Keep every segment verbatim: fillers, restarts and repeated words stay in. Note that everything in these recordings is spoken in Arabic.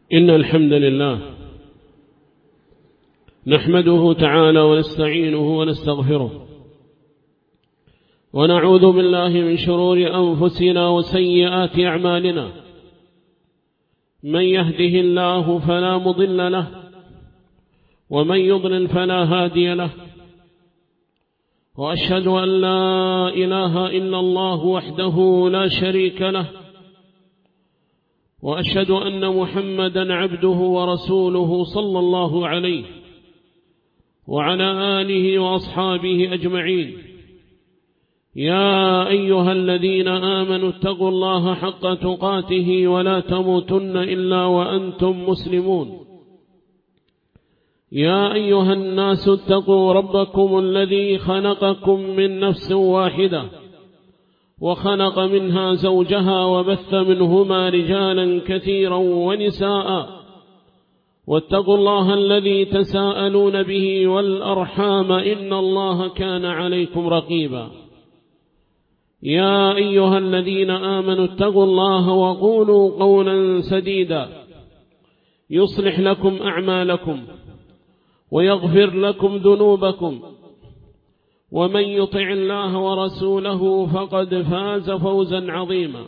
إن الحمد لله نحمده تعالى ونستعينه ونستغفره ونعوذ بالله من شرور أنفسنا وسيئات أعمالنا. من يهده الله فلا مضل له ومن يضلل فلا هادي له، وأشهد أن لا إله إلا الله وحده لا شريك له، وأشهد أن محمدا عبده ورسوله صلى الله عليه وعلى آله وأصحابه أجمعين. يا أيها الذين آمنوا اتقوا الله حق تقاته ولا تموتن إلا وأنتم مسلمون. يا أيها الناس اتقوا ربكم الذي خلقكم من نفس واحدة وخلق منها زوجها وبث منهما رجالا كثيرا ونساء، واتقوا الله الذي تساءلون به والأرحام إن الله كان عليكم رقيبا. يا أيها الذين آمنوا اتقوا الله وقولوا قولا سديدا يصلح لكم أعمالكم ويغفر لكم ذنوبكم، ومن يطع الله ورسوله فقد فاز فوزا عظيما.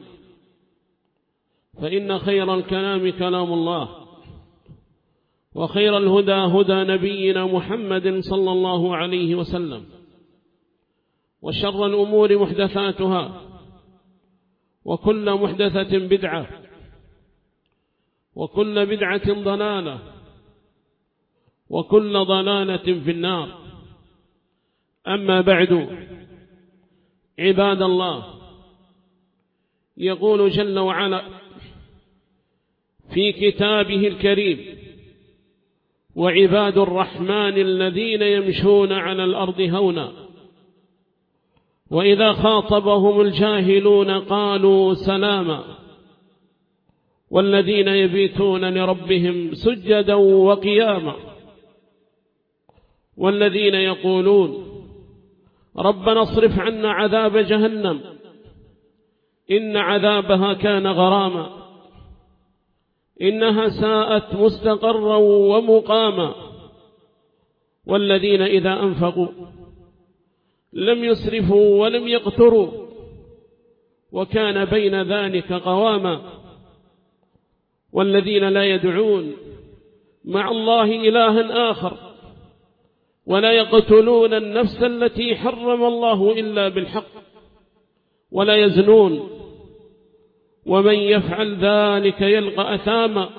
فإن خير الكلام كلام الله، وخير الهدى هدى نبينا محمد صلى الله عليه وسلم، وشر الأمور محدثاتها، وكل محدثة بدعة، وكل بدعة ضلالة، وكل ضلالة في النار. أما بعد، عباد الله، يقول جل وعلا في كتابه الكريم: وعباد الرحمن الذين يمشون على الأرض هونا وإذا خاطبهم الجاهلون قالوا سلاما والذين يبيتون لربهم سجدا وقياما والذين يقولون ربنا اصرف عنا عذاب جهنم إن عذابها كان غراما إنها ساءت مستقرا ومقاما والذين إذا أنفقوا لم يسرفوا ولم يقتروا وكان بين ذلك قواما والذين لا يدعون مع الله إلها آخر ولا يقتلون النفس التي حرم الله إلا بالحق ولا يزنون ومن يفعل ذلك يلقى أثاما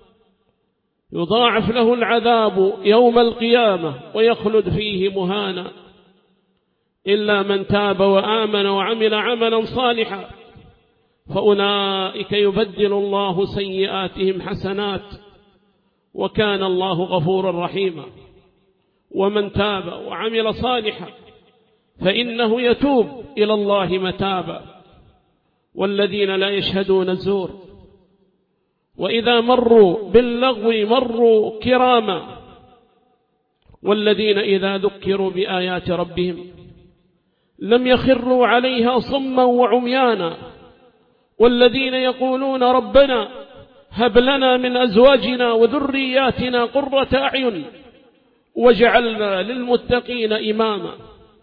يضاعف له العذاب يوم القيامة ويخلد فيه مهانا إلا من تاب وآمن وعمل عملا صالحا فأولئك يبدل الله سيئاتهم حسنات وكان الله غفورا رحيما. ومن تاب وعمل صالحا فإنه يتوب إلى الله متابا والذين لا يشهدون الزور وإذا مروا باللغو مروا كراما والذين إذا ذكروا بآيات ربهم لم يخروا عليها صما وعميانا والذين يقولون ربنا هب لنا من أزواجنا وذرياتنا قرة أعين وجعلنا للمتقين إماما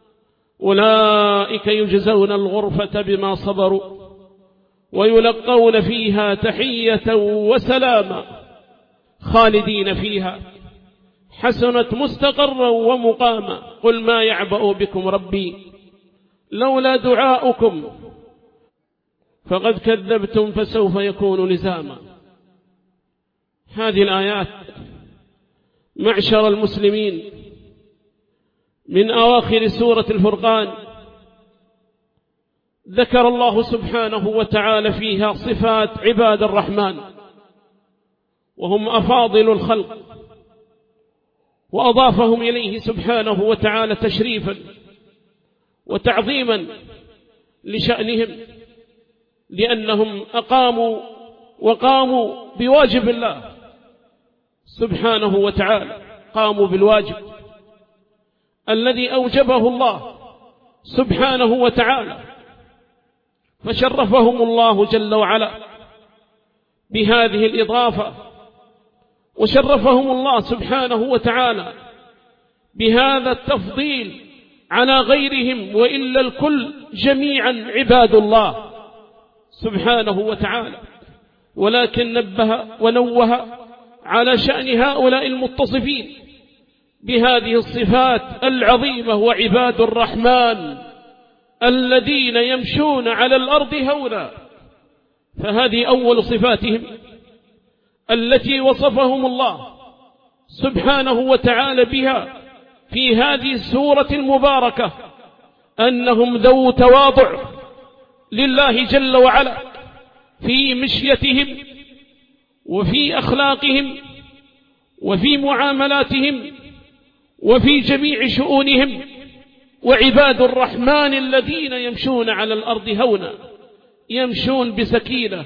أولئك يجزون الغرفة بما صبروا ويلقون فيها تحية وسلاما خالدين فيها حسنت مستقرا ومقاما قل ما يعبأ بكم ربي لولا دعاؤكم فقد كذبتم فسوف يكون لزاما. هذه الآيات معشر المسلمين من أواخر سورة الفرقان ذكر الله سبحانه وتعالى فيها صفات عباد الرحمن وهم أفاضل الخلق، وأضافهم إليه سبحانه وتعالى تشريفا وتعظيما لشأنهم لأنهم أقاموا وقاموا بواجب الله سبحانه وتعالى، قاموا بالواجب الذي أوجبه الله سبحانه وتعالى، فشرفهم الله جل وعلا بهذه الإضافة وشرفهم الله سبحانه وتعالى بهذا التفضيل على غيرهم، وإلا الكل جميعا عباد الله سبحانه وتعالى، ولكن نبه ونوه على شأن هؤلاء المتصفين بهذه الصفات العظيمة، وعباد الرحمن الذين يمشون على الأرض هونا. فهذه أول صفاتهم التي وصفهم الله سبحانه وتعالى بها في هذه السورة المباركة، أنهم ذو تواضع لله جل وعلا في مشيتهم وفي أخلاقهم وفي معاملاتهم وفي جميع شؤونهم. وعباد الرحمن الذين يمشون على الأرض هونا، يمشون بسكينة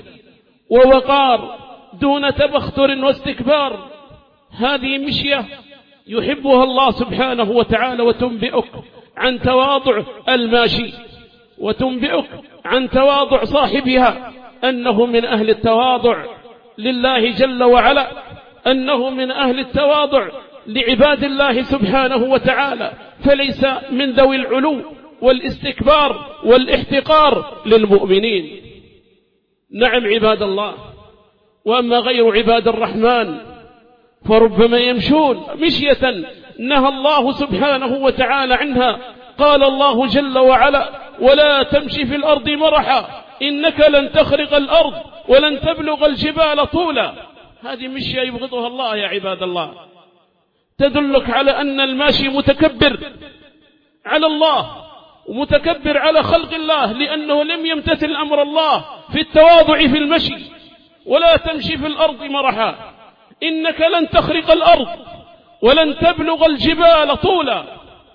ووقار دون تبختر واستكبار. هذه مشية يحبها الله سبحانه وتعالى، وتنبئك عن تواضع الماشي، وتنبئك عن تواضع صاحبها، أنه من أهل التواضع لله جل وعلا، أنه من أهل التواضع لعباد الله سبحانه وتعالى، فليس من ذوي العلو والاستكبار والاحتقار للمؤمنين. نعم عباد الله. وأما غير عباد الرحمن فربما يمشون مشية نهى الله سبحانه وتعالى عنها. قال الله جل وعلا: ولا تمشي في الأرض مرحا إنك لن تخرق الأرض ولن تبلغ الجبال طولا. هذه مشية يبغضها الله يا عباد الله، تدلك على أن الماشي متكبر على الله ومتكبر على خلق الله، لأنه لم يمتثل أمر الله في التواضع في المشي. ولا تمشي في الأرض مرحا إنك لن تخرق الأرض ولن تبلغ الجبال طولا.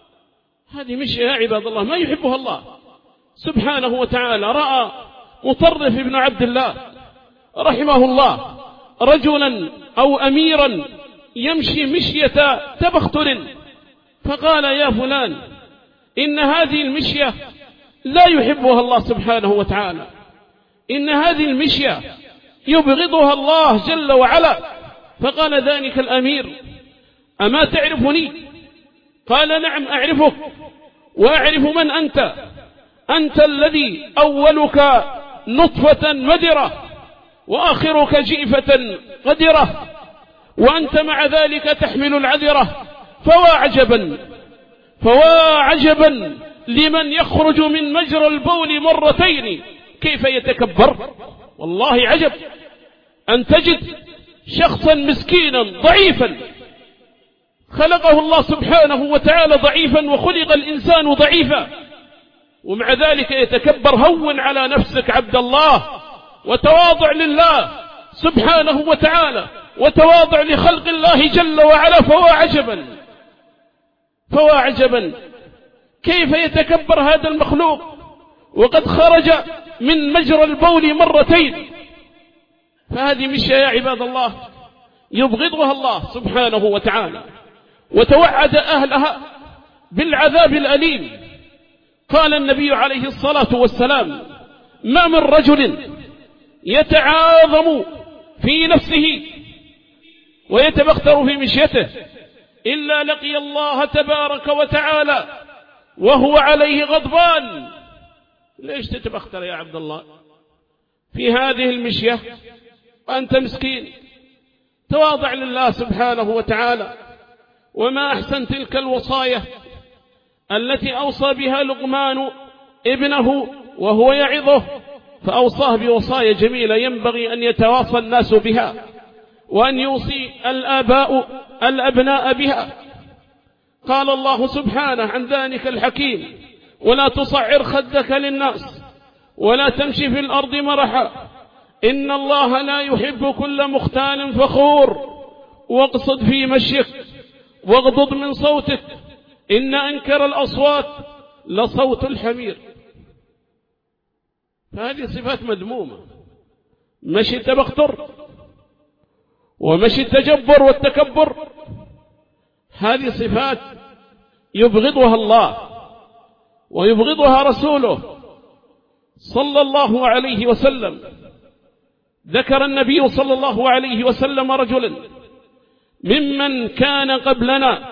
هذه مشية يا عباد الله ما يحبها الله سبحانه وتعالى. رأى مطرف بن عبد الله رحمه الله رجلا أو أميرا يمشي مشية تبختر، فقال: يا فلان، إن هذه المشية لا يحبها الله سبحانه وتعالى، إن هذه المشية يبغضها الله جل وعلا. فقال ذلك الأمير: أما تعرفني؟ قال: نعم أعرفك، وأعرف من أنت. أنت الذي أولك نطفة مدرة وآخرك جيفة قدرة، وأنت مع ذلك تحمل العذرة. فوا عجبا فوا عجبا لمن يخرج من مجرى البول مرتين كيف يتكبر. والله عجب أن تجد شخصا مسكينا ضعيفا، خلقه الله سبحانه وتعالى ضعيفا، وخلق الإنسان ضعيفا، ومع ذلك يتكبر. هون على نفسك عبد الله، وتواضع لله سبحانه وتعالى، وتواضع لخلق الله جل وعلا. فوا عجبا فوا عجبا كيف يتكبر هذا المخلوق وقد خرج من مجرى البول مرتين. فهذه مشية يا عباد الله يبغضها الله سبحانه وتعالى، وتوعد أهلها بالعذاب الأليم. قال النبي عليه الصلاة والسلام: ما من رجل يتعاظم في نفسه ويتبختر في مشيته إلا لقي الله تبارك وتعالى وهو عليه غضبان. ليش تتبختر يا عبد الله في هذه المشية وأنت مسكين؟ تواضع لله سبحانه وتعالى. وما أحسن تلك الوصايا التي أوصى بها لقمان ابنه وهو يعظه، فأوصاه بوصايا جميلة ينبغي أن يتواصى الناس بها، وأن يوصي الآباء الأبناء بها. قال الله سبحانه عن ذلك الحكيم: ولا تصعر خدك للناس ولا تمشي في الأرض مرحا إن الله لا يحب كل مختال فخور واقصد في مشيك واغضض من صوتك إن أنكر الأصوات لصوت الحمير. فهذه صفات مذمومة، مشي التبختر ومشي التجبر والتكبر، هذه صفات يبغضها الله ويبغضها رسوله صلى الله عليه وسلم. ذكر النبي صلى الله عليه وسلم رجلا ممن كان قبلنا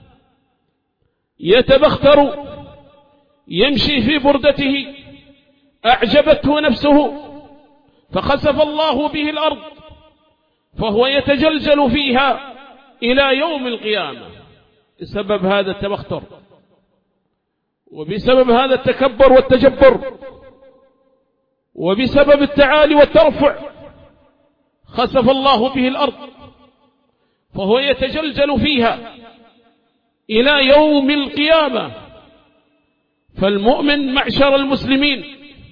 يتبختر يمشي في بردته أعجبته نفسه فخسف الله به الأرض فهو يتجلجل فيها إلى يوم القيامة بسبب هذا التبختر وبسبب هذا التكبر والتجبر وبسبب التعالي والترفع خسف الله به الأرض فهو يتجلجل فيها إلى يوم القيامة. فالمؤمن معشر المسلمين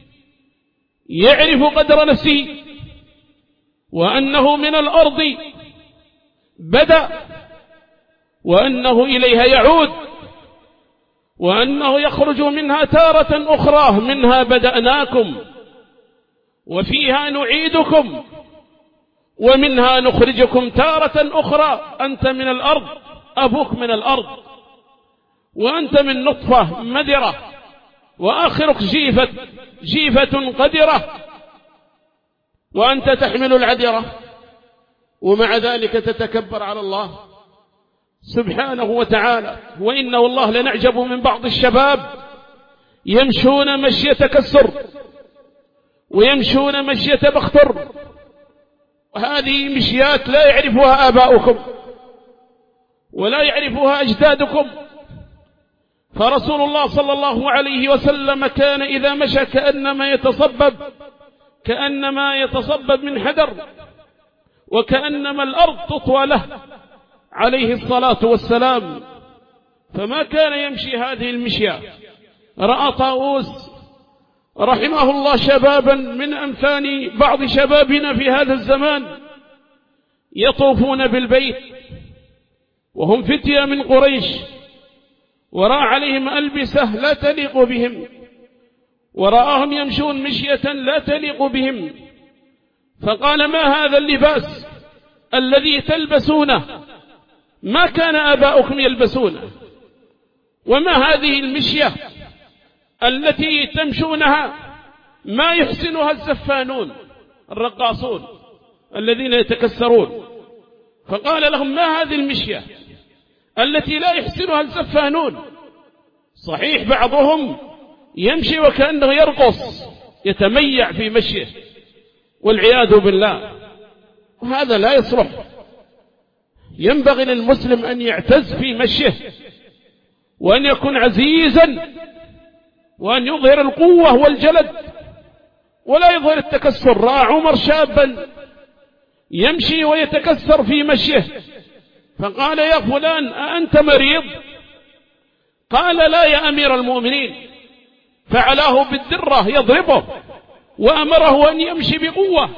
يعرف قدر نفسه وأنه من الأرض بدأ وأنه إليها يعود وأنه يخرج منها تارة أخرى منها بدأناكم وفيها نعيدكم ومنها نخرجكم تارة أخرى. أنت من الأرض أبوك من الأرض وأنت من نطفة مذرة وآخرك جيفة جيفة قدرة وأنت تحمل العذرة ومع ذلك تتكبر على الله سبحانه وتعالى. وإنه الله لنعجب من بعض الشباب يمشون مشية تكسر ويمشون مشية بختر وهذه مشيات لا يعرفها آباؤكم ولا يعرفها أجدادكم. فرسول الله صلى الله عليه وسلم كان إذا مشى كأنما يتصبب كأنما يتصبب من حجر وكأنما الأرض تطوى له عليه الصلاة والسلام. فما كان يمشي هذه المشية. رأى طاووس رحمه الله شبابا من أمثال بعض شبابنا في هذا الزمان يطوفون بالبيت وهم فتية من قريش ورأى عليهم ألبسة لا تليق بهم ورآهم يمشون مشية لا تليق بهم فقال ما هذا اللباس الذي تلبسونه ما كان آباؤكم يلبسونه وما هذه المشية التي تمشونها ما يحسنها الزفانون الرقاصون الذين يتكسرون. فقال لهم ما هذه المشية التي لا يحسنها الزفانون. صحيح بعضهم يمشي وكأنه يرقص يتميع في مشيه والعياذ بالله وهذا لا يصلح. ينبغي للمسلم أن يعتز في مشيه وأن يكون عزيزا وأن يظهر القوة والجلد ولا يظهر التكسر. رأى عمر شابا يمشي ويتكسر في مشيه فقال يا فلان أأنت مريض؟ قال لا يا أمير المؤمنين. فعلاه بالدرة يضربه وأمره أن يمشي بقوة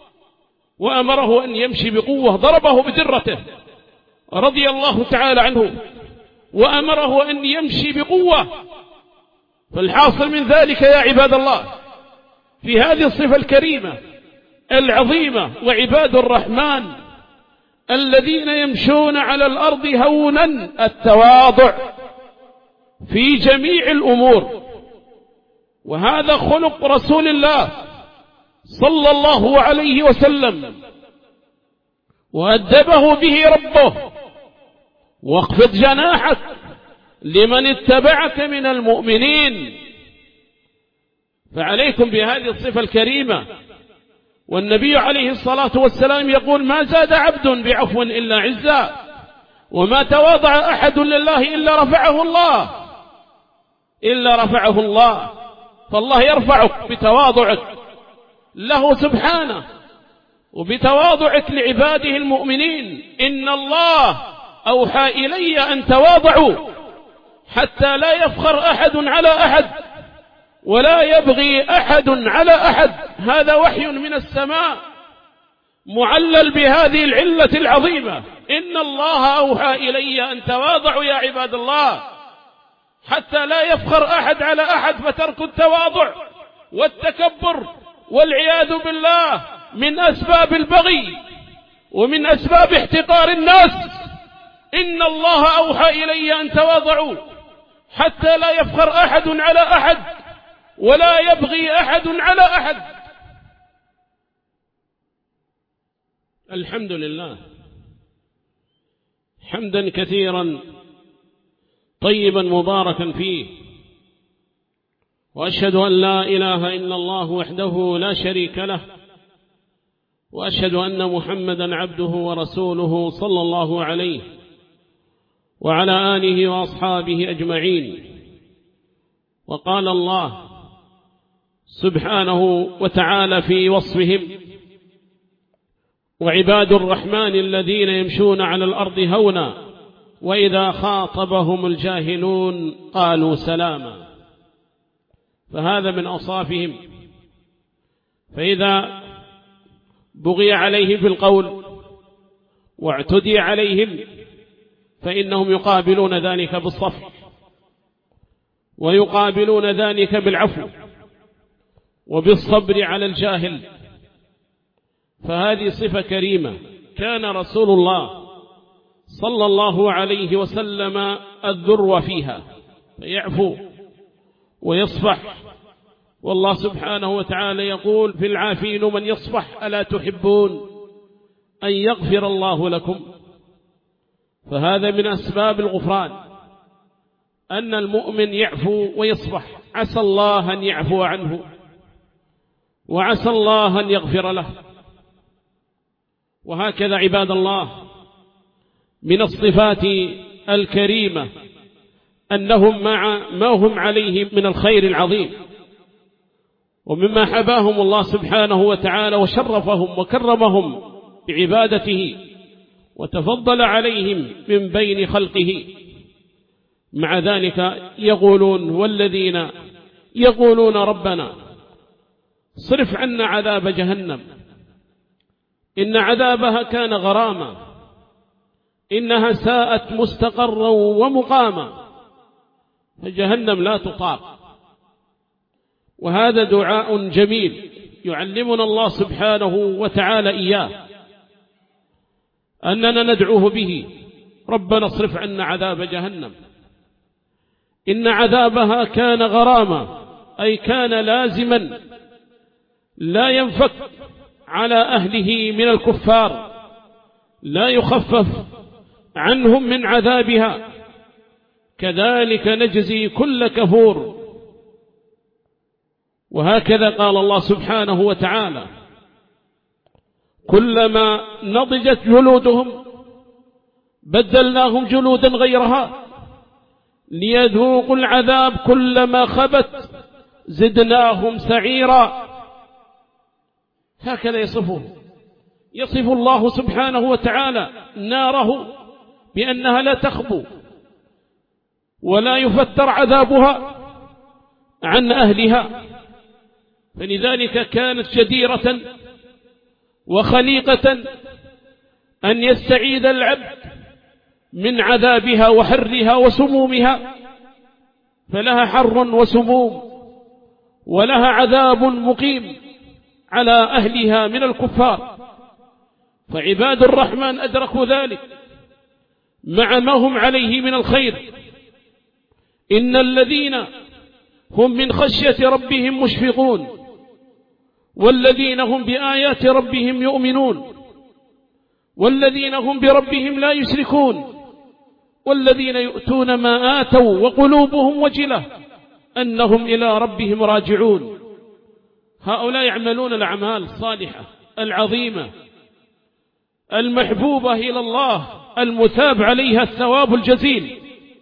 وأمره أن يمشي بقوة ضربه بدرته رضي الله تعالى عنه وأمره أن يمشي بقوة. فالحاصل من ذلك يا عباد الله في هذه الصفة الكريمة العظيمة وعباد الرحمن الذين يمشون على الأرض هونا التواضع في جميع الأمور. وهذا خلق رسول الله صلى الله عليه وسلم وأدبه به ربه واخفض جناحك لمن اتبعك من المؤمنين. فعليكم بهذه الصفة الكريمة. والنبي عليه الصلاة والسلام يقول ما زاد عبد بعفو إلا عزا وما تواضع أحد لله إلا رفعه الله إلا رفعه الله. فالله يرفعك بتواضعك له سبحانه وبتواضعك لعباده المؤمنين. إن الله أوحى إلي أن تواضعوا حتى لا يفخر أحد على أحد ولا يبغي أحد على أحد. هذا وحي من السماء معلل بهذه العلة العظيمة. إن الله أوحى إلي أن تواضعوا يا عباد الله حتى لا يفخر أحد على أحد. فترك التواضع والتكبر والعياذ بالله من أسباب البغي ومن أسباب احتقار الناس. إن الله أوحى إلي أن تواضعوا حتى لا يفخر أحد على أحد ولا يبغي أحد على أحد. الحمد لله حمدا كثيرا طيبا مباركا فيه، وأشهد أن لا إله إلا الله وحده لا شريك له، وأشهد أن محمدا عبده ورسوله صلى الله عليه وعلى آله وأصحابه أجمعين. وقال الله سبحانه وتعالى في وصفهم: وعباد الرحمن الذين يمشون على الأرض هونا وإذا خاطبهم الجاهلون قالوا سلاما. فهذا من أوصافهم. فإذا بغي عليهم في القول واعتدي عليهم فإنهم يقابلون ذلك بالصفح، ويقابلون ذلك بالعفو وبالصبر على الجاهل. فهذه صفة كريمة كان رسول الله صلى الله عليه وسلم الذروة فيها، فيعفو ويصفح. والله سبحانه وتعالى يقول: في العافين من يصفح ألا تحبون أن يغفر الله لكم. فهذا من أسباب الغفران أن المؤمن يعفو ويصفح، عسى الله أن يعفو عنه وعسى الله أن يغفر له. وهكذا عباد الله من الصفات الكريمة أنهم مع ما هم عليه من الخير العظيم، ومما حباهم الله سبحانه وتعالى وشرفهم وكرمهم بعبادته وتفضل عليهم من بين خلقه. مع ذلك يقولون: والذين يقولون ربنا صرف عنا عذاب جهنم إن عذابها كان غراما إنها ساءت مستقرا ومقاما. فجهنم لا تطاق. وهذا دعاء جميل يعلمنا الله سبحانه وتعالى إياه، أننا ندعوه به: ربنا اصرف عنا عذاب جهنم إن عذابها كان غراما، أي كان لازما لا ينفك على أهله من الكفار، لا يخفف عنهم من عذابها. كذلك نجزي كل كفور. وهكذا قال الله سبحانه وتعالى: كلما نضجت جلودهم بدلناهم جلودا غيرها ليذوقوا العذاب كلما خبت زدناهم سعيرا. هكذا يصفه يصف الله سبحانه وتعالى ناره بأنها لا تخبو ولا يفتر عذابها عن أهلها. فلذلك كانت جديرة وخليقة أن يستعيذ العبد من عذابها وحرها وسمومها، فلها حر وسموم ولها عذاب مقيم على أهلها من الكفار. فعباد الرحمن أدركوا ذلك مع ما هم عليه من الخير. إن الذين هم من خشية ربهم مشفقون والذين هم بآيات ربهم يؤمنون والذين هم بربهم لا يشركون والذين يؤتون ما آتوا وقلوبهم وجلة أنهم إلى ربهم راجعون. هؤلاء يعملون الأعمال الصالحة العظيمة المحبوبة إلى الله المثاب عليها الثواب الجزيل،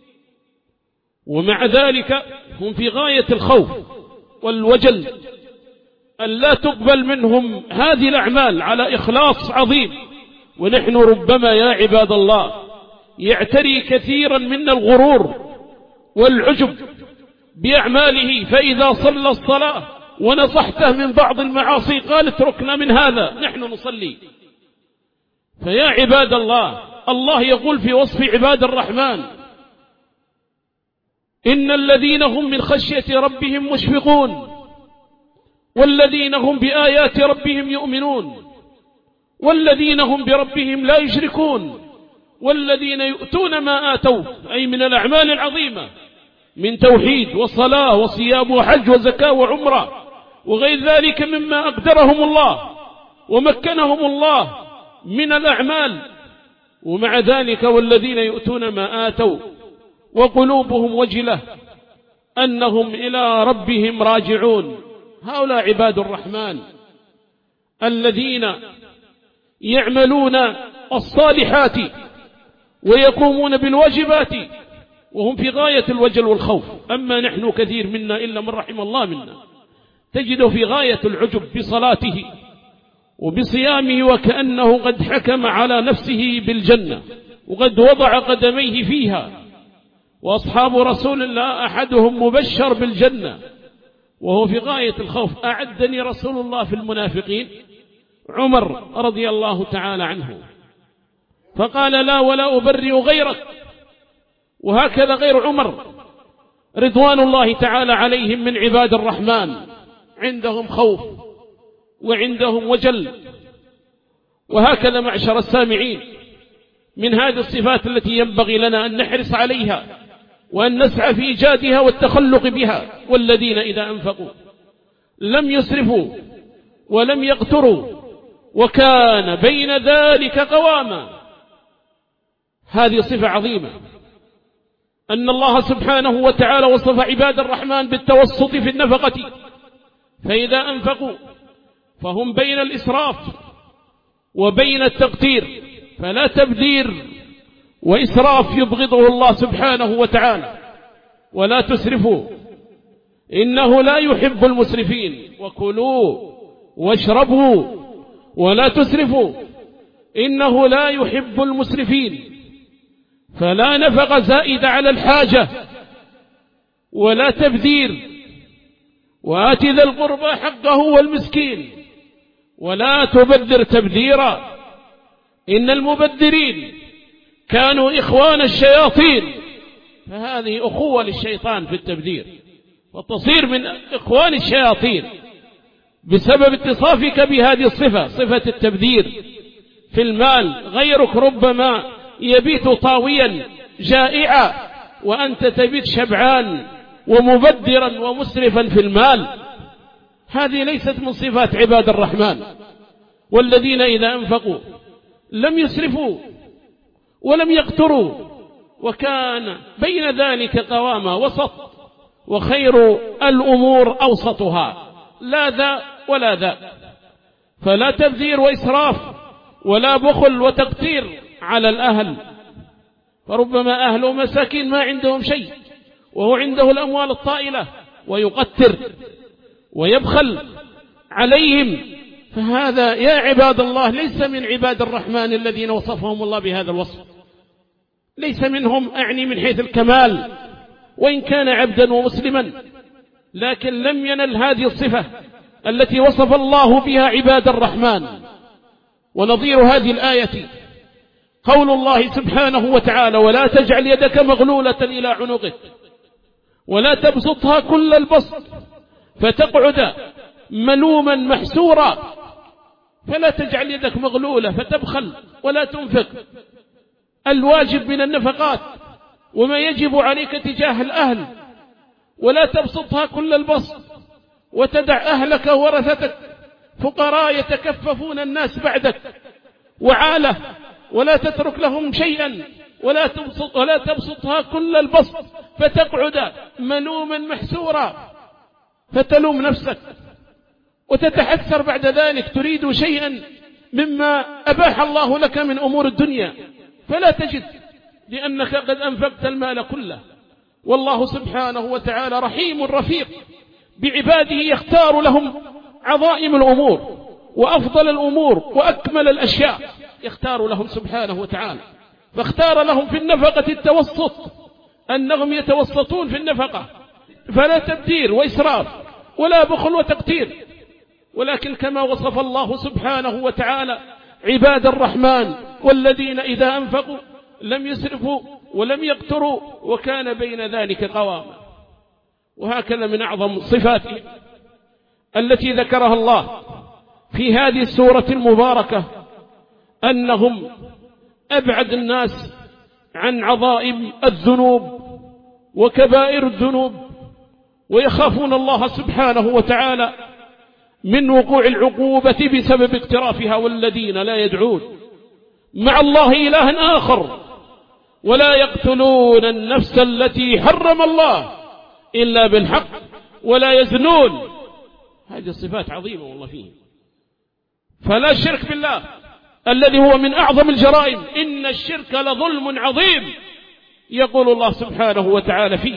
ومع ذلك هم في غاية الخوف والوجل أن لا تقبل منهم هذه الأعمال على إخلاص عظيم. ونحن ربما يا عباد الله يعتري كثيرا منا الغرور والعجب بأعماله، فإذا صلى الصلاة ونصحته من بعض المعاصي قال اتركنا من هذا نحن نصلي. فيا عباد الله، الله يقول في وصف عباد الرحمن: إن الذين هم من خشية ربهم مشفقون والذين هم بآيات ربهم يؤمنون والذين هم بربهم لا يشركون والذين يؤتون ما آتوا، أي من الأعمال العظيمة من توحيد وصلاة وصيام وحج وزكاة وعمرة وغير ذلك مما أقدرهم الله ومكنهم الله من الأعمال ومع ذلك والذين يؤتون ما آتوا وقلوبهم وجلة أنهم إلى ربهم راجعون. هؤلاء عباد الرحمن الذين يعملون الصالحات ويقومون بالواجبات وهم في غاية الوجل والخوف. أما نحن كثير منا إلا من رحم الله منا تجده في غاية العجب بصلاته وبصيامه وكأنه قد حكم على نفسه بالجنة وقد وضع قدميه فيها. وأصحاب رسول الله أحدهم مبشر بالجنة وهو في غاية الخوف. أعدني رسول الله في المنافقين عمر رضي الله تعالى عنه فقال لا ولا أبرئ غيرك. وهكذا غير عمر رضوان الله تعالى عليهم من عباد الرحمن عندهم خوف وعندهم وجل. وهكذا معشر السامعين من هذه الصفات التي ينبغي لنا أن نحرص عليها وأن نسعى في إيجادها والتخلق بها. والذين إذا أنفقوا لم يسرفوا ولم يقتروا وكان بين ذلك قواما. هذه صفة عظيمة أن الله سبحانه وتعالى وصف عباد الرحمن بالتوسط في النفقة. فإذا أنفقوا فهم بين الإسراف وبين التقتير، فلا تبذير وإسراف يبغضه الله سبحانه وتعالى. ولا تسرفوا إنه لا يحب المسرفين. وكلوا واشربوا ولا تسرفوا إنه لا يحب المسرفين. فلا نفق زائد على الحاجة ولا تبذير. وآت ذا القربى حقه والمسكين ولا تبذر تبذيرا إن المبذرين كانوا إخوان الشياطين. فهذه أخوة للشيطان في التبذير وتصير من إخوان الشياطين بسبب اتصافك بهذه الصفة، صفة التبذير في المال. غيرك ربما يبيت طاويا جائعا وأنت تبيت شبعان ومبذرا ومسرفا في المال. هذه ليست من صفات عباد الرحمن. والذين إذا أنفقوا لم يسرفوا ولم يقتروا وكان بين ذلك قواما، وسط. وخير الأمور أوسطها، لا ذا ولا ذا. فلا تبذير وإسراف ولا بخل وتقتير على الأهل. فربما أهل ومساكين ما عندهم شيء وهو عنده الأموال الطائلة ويقتر ويبخل عليهم. فهذا يا عباد الله ليس من عباد الرحمن الذين وصفهم الله بهذا الوصف. ليس منهم، أعني من حيث الكمال، وإن كان عبدا ومسلما لكن لم ينل هذه الصفة التي وصف الله بها عباد الرحمن. ونظير هذه الآية قول الله سبحانه وتعالى ولا تجعل يدك مغلولة إلى عنقك ولا تبسطها كل البسط فتقعد ملوما محسورا. فلا تجعل يدك مغلولة فتبخل ولا تنفق الواجب من النفقات وما يجب عليك تجاه الأهل، ولا تبسطها كل البسط وتدع أهلك ورثتك فقراء يتكففون الناس بعدك وعالة، ولا تترك لهم شيئا ولا تبسط ولا تبسطها كل البسط فتقعد ملوما محسورا فتلوم نفسك وتتحسر بعد ذلك تريد شيئا مما أباح الله لك من أمور الدنيا فلا تجد لأنك قد أنفقت المال كله. والله سبحانه وتعالى رحيم رفيق بعباده يختار لهم عظائم الأمور وأفضل الأمور وأكمل الأشياء يختار لهم سبحانه وتعالى. فاختار لهم في النفقة التوسط، أنهم يتوسطون في النفقة، فلا تبذير وإسراف ولا بخل وتقتير. ولكن كما وصف الله سبحانه وتعالى عباد الرحمن والذين إذا أنفقوا لم يسرفوا ولم يقتروا وكان بين ذلك قواما. وهكذا من أعظم صفاته التي ذكرها الله في هذه السورة المباركة أنهم أبعد الناس عن عظائم الذنوب وكبائر الذنوب، ويخافون الله سبحانه وتعالى من وقوع العقوبة بسبب اقترافها. والذين لا يدعون مع الله إلها آخر، ولا يقتلون النفس التي حرم الله إلا بالحق، ولا يزنون. هذه الصفات عظيمة والله فيه. فلا شرك بالله الذي هو من أعظم الجرائم، إن الشرك لظلم عظيم، يقول الله سبحانه وتعالى فيه.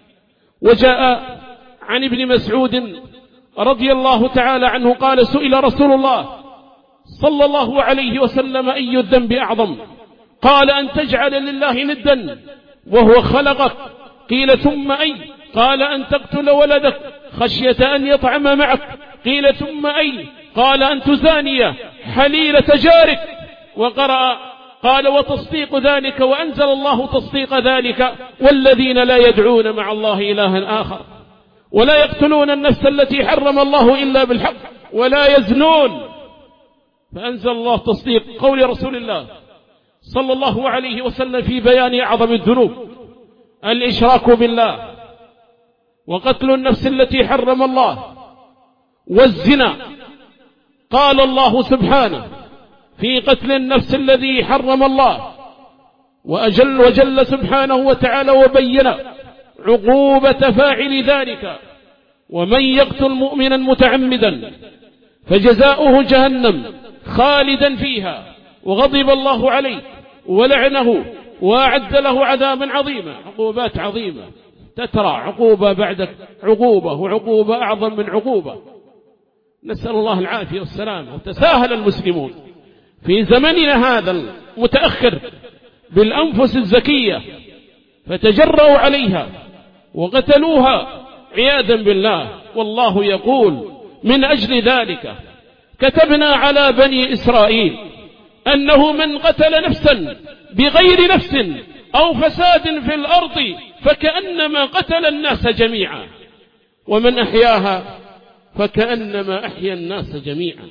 وجاء عن ابن مسعود رضي الله تعالى عنه قال: سئل رسول الله صلى الله عليه وسلم: أي الذنب أعظم؟ قال: أن تجعل لله ندا وهو خلقك. قيل: ثم أي؟ قال: أن تقتل ولدك خشية أن يطعم معك. قيل: ثم أي؟ قال: أن تزاني حليلة جارك. وقرأ قال: وتصديق ذلك، وأنزل الله تصديق ذلك: والذين لا يدعون مع الله إلها آخر، ولا يقتلون النفس التي حرم الله إلا بالحق، ولا يزنون. فأنزل الله تصديق قول رسول الله صلى الله عليه وسلم في بيان أعظم الذنوب: الإشراك بالله، وقتل النفس التي حرم الله، والزنا. قال الله سبحانه في قتل النفس الذي حرم الله، وأجل وجل سبحانه وتعالى وبين عقوبة فاعل ذلك: ومن يقتل مؤمنا متعمدا فجزاؤه جهنم خالدا فيها وغضب الله عليه ولعنه وأعد له عذابا عظيما. عقوبات عظيمة تترى، عقوبة بعد عقوبة، وعقوبة أعظم من عقوبة. نسأل الله العافية والسلام. وتساهل المسلمون في زمننا هذا المتأخر بالأنفس الزكية، فتجرؤوا عليها وقتلوها عياذا بالله. والله يقول: من أجل ذلك كتبنا على بني إسرائيل أنه من قتل نفسا بغير نفس أو فساد في الأرض فكأنما قتل الناس جميعا، ومن أحياها فكأنما أحيا الناس جميعا.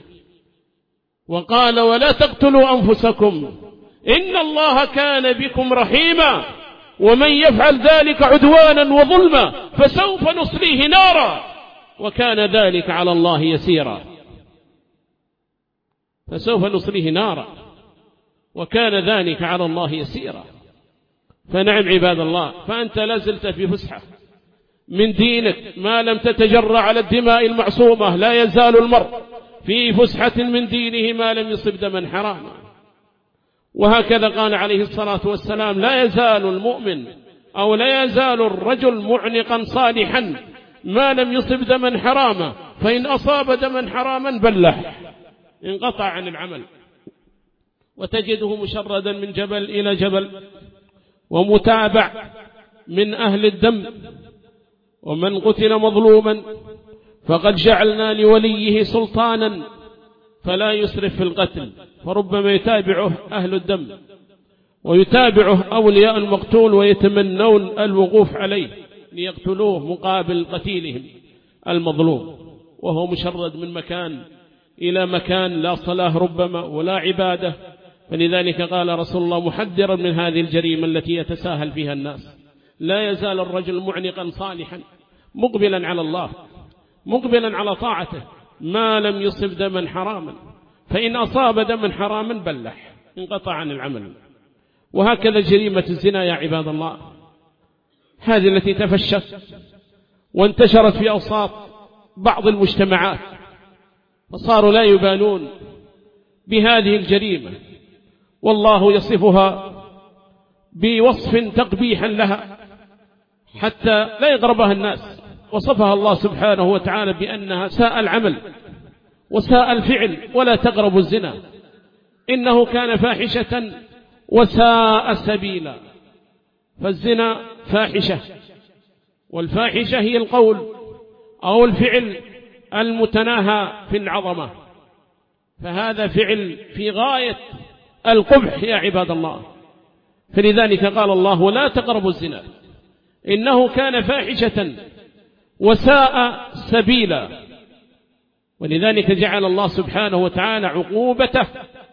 وقال: ولا تقتلوا أنفسكم إن الله كان بكم رحيما، ومن يفعل ذلك عدوانا وظلما فسوف نصليه نارا وكان ذلك على الله يسيرا. فسوف نصليه نارا وكان ذلك على الله يسيرا. فنعم عباد الله، فأنت لازلت في فسحة من دينك ما لم تتجرع على الدماء المعصومة. لا يزال المرء في فسحة من دينه ما لم يصب دما حراما. وهكذا قال عليه الصلاة والسلام: لا يزال المؤمن أو لا يزال الرجل معنقا صالحا ما لم يصب دما حراما، فإن أصاب دما حراما بلح، انقطع عن العمل. وتجده مشردا من جبل إلى جبل، ومتابع من أهل الدم. ومن قتل مظلوما فقد جعلنا لوليه سلطانا فلا يسرف في القتل، فربما يتابعه أهل الدم ويتابعه أولياء المقتول ويتمنون الوقوف عليه ليقتلوه مقابل قتيلهم المظلوم، وهو مشرد من مكان إلى مكان، لا صلاة ربما ولا عبادة. فلذلك قال رسول الله محذرا من هذه الجريمة التي يتساهل فيها الناس: لا يزال الرجل معنقا صالحا مقبلا على الله مقبلا على طاعته ما لم يصب دما حراما، فإن أصاب دما حراما بلح، انقطع عن العمل. وهكذا جريمة الزنا يا عباد الله، هذه التي تفشت وانتشرت في أوساط بعض المجتمعات، فصاروا لا يبالون بهذه الجريمة، والله يصفها بوصف تقبيحا لها حتى لا يغربها الناس. وصفها الله سبحانه وتعالى بأنها ساء العمل وساء الفعل، ولا تقربوا الزنا إنه كان فاحشة وساء سبيلا. فالزنا فاحشة، والفاحشة هي القول أو الفعل المتناهى في العظمة، فهذا فعل في غاية القبح يا عباد الله. فلذلك قال الله: ولا تقربوا الزنا إنه كان فاحشة وساء سبيلا. ولذلك جعل الله سبحانه وتعالى عقوبته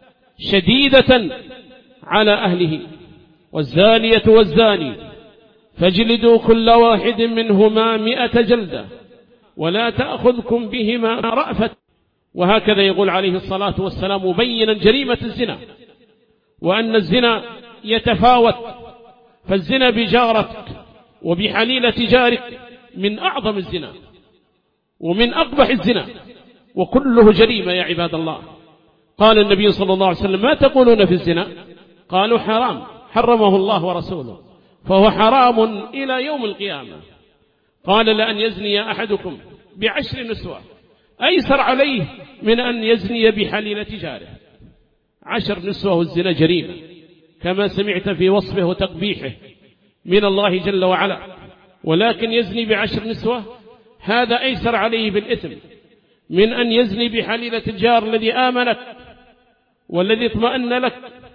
شديدة على أهله: والزانية والزاني فاجلدوا كل واحد منهما مئة جلدة ولا تأخذكم بهما رأفة. وهكذا يقول عليه الصلاة والسلام مبينا جريمة الزنا: وأن الزنا يتفاوت، فالزنا بجارتك وبحليلة جارك من أعظم الزنا ومن أقبح الزنا، وكله جريمة يا عباد الله. قال النبي صلى الله عليه وسلم: ما تقولون في الزنا؟ قالوا: حرام، حرمه الله ورسوله، فهو حرام إلى يوم القيامة. قال: لأن يزني أحدكم بعشر نسوة أيسر عليه من أن يزني بحليلة جاره. عشر نسوة والزنا جريمة كما سمعت في وصفه وتقبيحه من الله جل وعلا، ولكن يزني بعشر نسوة هذا أيسر عليه بالإثم من أن يزني بحليلة الجار الذي آمنك والذي اطمأن لك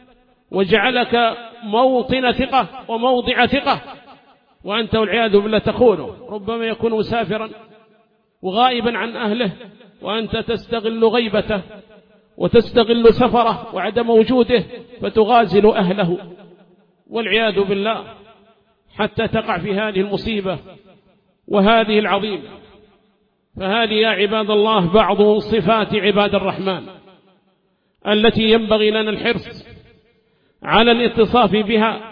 وجعلك موطن ثقة وموضع ثقة، وأنت والعياذ بالله تخونه. ربما يكون مسافرا وغائبا عن أهله وأنت تستغل غيبته وتستغل سفره وعدم وجوده فتغازل أهله والعياذ بالله حتى تقع في هذه المصيبة وهذه العظيمة. فهذه يا عباد الله بعض صفات عباد الرحمن التي ينبغي لنا الحرص على الاتصاف بها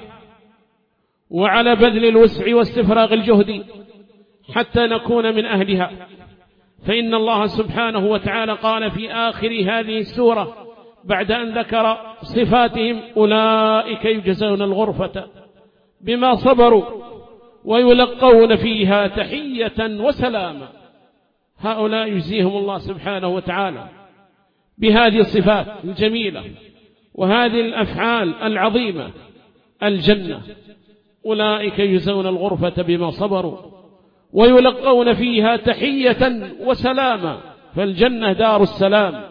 وعلى بذل الوسع واستفراغ الجهد حتى نكون من أهلها. فإن الله سبحانه وتعالى قال في آخر هذه السورة بعد أن ذكر صفاتهم: أولئك يجزون الغرفة بما صبروا ويلقون فيها تحية وسلاما. هؤلاء يجزيهم الله سبحانه وتعالى بهذه الصفات الجميلة وهذه الأفعال العظيمة الجنة. أولئك يجزون الغرفة بما صبروا ويلقون فيها تحية وسلاما، فالجنة دار السلام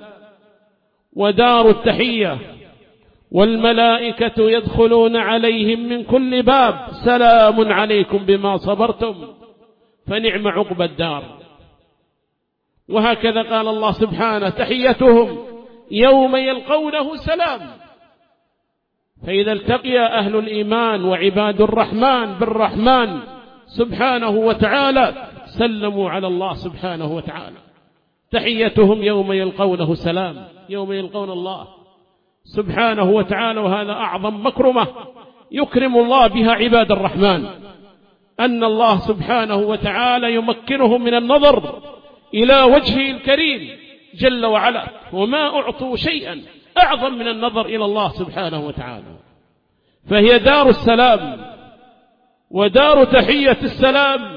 ودار التحية، والملائكة يدخلون عليهم من كل باب: سلام عليكم بما صبرتم فنعم عقبى الدار. وهكذا قال الله سبحانه: تحيتهم يوم يلقونه سلام. فإذا التقي أهل الإيمان وعباد الرحمن بالرحمن سبحانه وتعالى سلموا على الله سبحانه وتعالى. تحيتهم يوم يلقونه سلام، يوم يلقون الله سبحانه وتعالى. وهذا أعظم مكرمة يكرم الله بها عباد الرحمن، أن الله سبحانه وتعالى يمكنهم من النظر إلى وجهه الكريم جل وعلا، وما أعطوا شيئا أعظم من النظر إلى الله سبحانه وتعالى. فهي دار السلام ودار تحية السلام،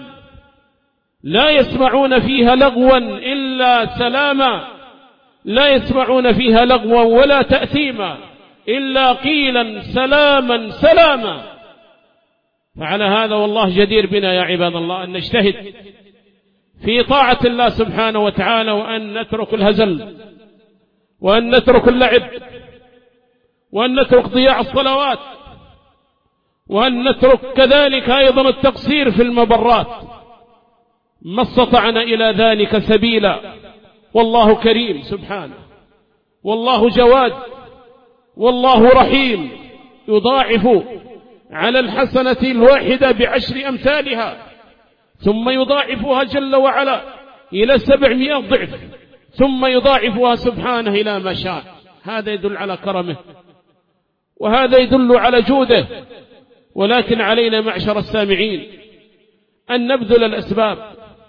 لا يسمعون فيها لغوا إلا سلاما، لا يسمعون فيها لغوا ولا تأثيما إلا قيلا سلاما سلاما. فعلى هذا والله جدير بنا يا عباد الله أن نجتهد في طاعة الله سبحانه وتعالى، وأن نترك الهزل، وأن نترك اللعب، وأن نترك ضياع الصلوات، وأن نترك كذلك أيضا التقصير في المبرات ما استطعنا إلى ذلك سبيلا. والله كريم سبحانه، والله جواد، والله رحيم، يضاعف على الحسنة الواحدة بعشر أمثالها، ثم يضاعفها جل وعلا إلى سبعمائة ضعف، ثم يضاعفها سبحانه إلى ما شاء. هذا يدل على كرمه، وهذا يدل على جوده. ولكن علينا معشر السامعين أن نبذل الأسباب،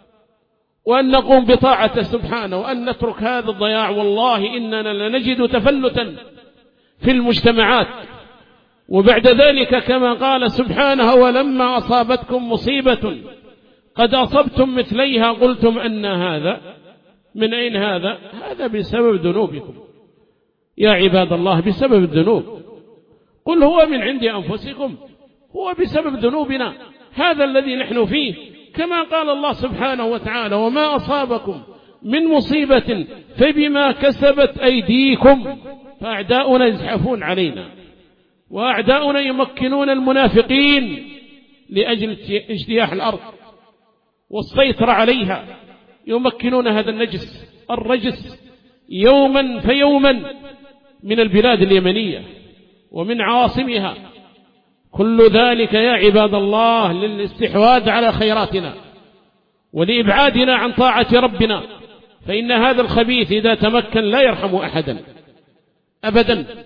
وأن نقوم بطاعته سبحانه، وأن نترك هذا الضياع. والله إننا لنجد تفلتا في المجتمعات. وبعد ذلك كما قال سبحانه: ولما أصابتكم مصيبة قد أصبتم مثليها قلتم أن هذا، من أين هذا؟ هذا بسبب ذنوبكم يا عباد الله، بسبب الذنوب. قل هو من عند أنفسكم، هو بسبب ذنوبنا هذا الذي نحن فيه. كما قال الله سبحانه وتعالى: وما أصابكم من مصيبة فبما كسبت أيديكم. فأعداؤنا يزحفون علينا، وأعداؤنا يمكنون المنافقين لأجل اجتياح الأرض والسيطرة عليها، يمكنون هذا النجس الرجس يوما فيوما من البلاد اليمنية ومن عواصمها. كل ذلك يا عباد الله للاستحواذ على خيراتنا ولإبعادنا عن طاعة ربنا. فإن هذا الخبيث إذا تمكن لا يرحم أحدا أبدا،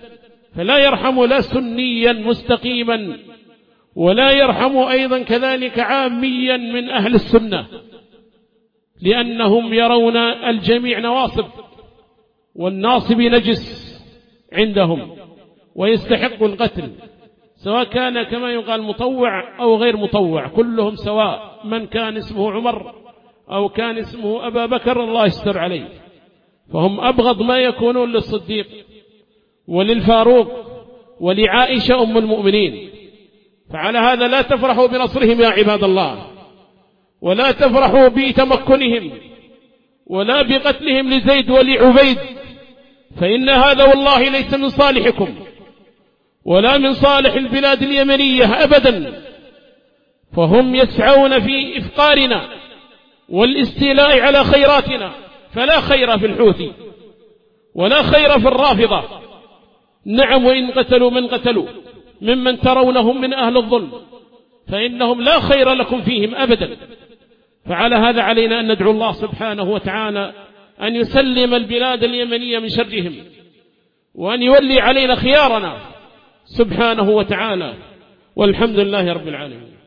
فلا يرحم لا سنيا مستقيما ولا يرحم أيضا كذلك عاميا من أهل السنة، لأنهم يرون الجميع نواصب، والناصب نجس عندهم ويستحق القتل، سواء كان كما يقال مطوع أو غير مطوع، كلهم سواء، من كان اسمه عمر أو كان اسمه أبا بكر الله يستر عليه، فهم أبغض ما يكونون للصديق وللفاروق ولعائشة أم المؤمنين. فعلى هذا لا تفرحوا بنصرهم يا عباد الله، ولا تفرحوا بتمكنهم ولا بقتلهم لزيد ولعبيد، فإن هذا والله ليس من صالحكم ولا من صالح البلاد اليمنية أبدا، فهم يسعون في إفقارنا والاستيلاء على خيراتنا، فلا خير في الحوثي ولا خير في الرافضة. نعم، وإن قتلوا من قتلوا ممن ترونهم من أهل الظلم فإنهم لا خير لكم فيهم أبدا. فعلى هذا علينا أن ندعو الله سبحانه وتعالى أن يسلم البلاد اليمنية من شرهم، وأن يولي علينا خيارنا سبحانه وتعالى، والحمد لله رب العالمين.